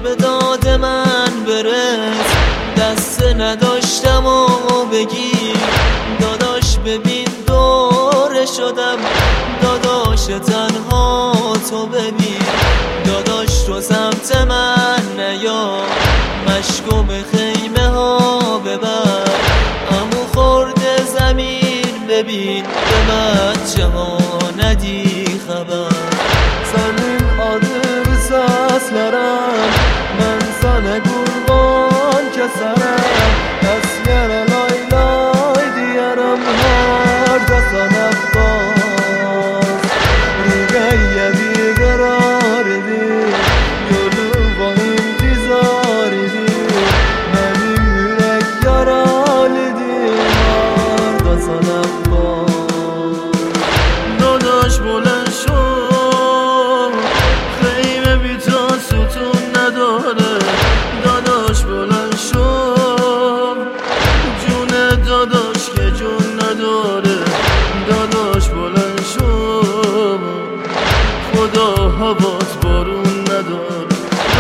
به داد من برس، دست نداشتم و بگیر داداش ببین دوره شدم، داداش تنها تو ببین، داداش تو سمت من نیا، مشکو به خیمه ها ببر، عمو خورده زمین ببین به بچه ها ندی خبر. Senin adı seslerim, ben sana kurban keserim, Esgere lay lay diyerim her defa Abbas. Rügeye bir karar edin, yolu var intizar edin, benim yürek yaralidir her defa Abbas. داداش بلند شو خیمه بی تا ستون نداره، داداش بلند شو جون داداش که جون نداره، داداش بلند شو خدا هوات بارون نداره،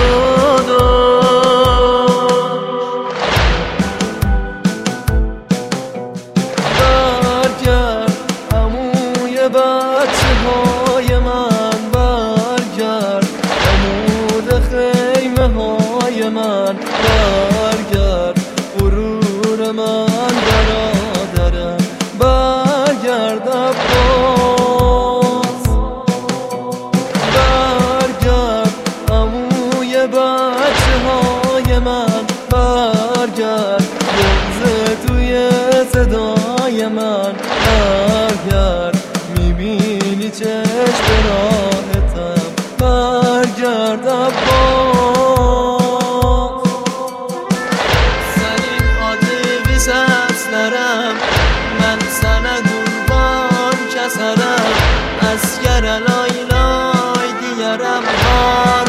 برگرد عموی بچه های من، برگرد عمود خیمه های من، برگرد غرور من برادرم، برگرد عباس، برگرد عموی بچه های من، برگرد بغض توی صدای من، برگرد میبینی چشم راحتم، برگرد عباس. Senin adı seslerim, ben sana kurban keserim, Esgere lay lay diyerim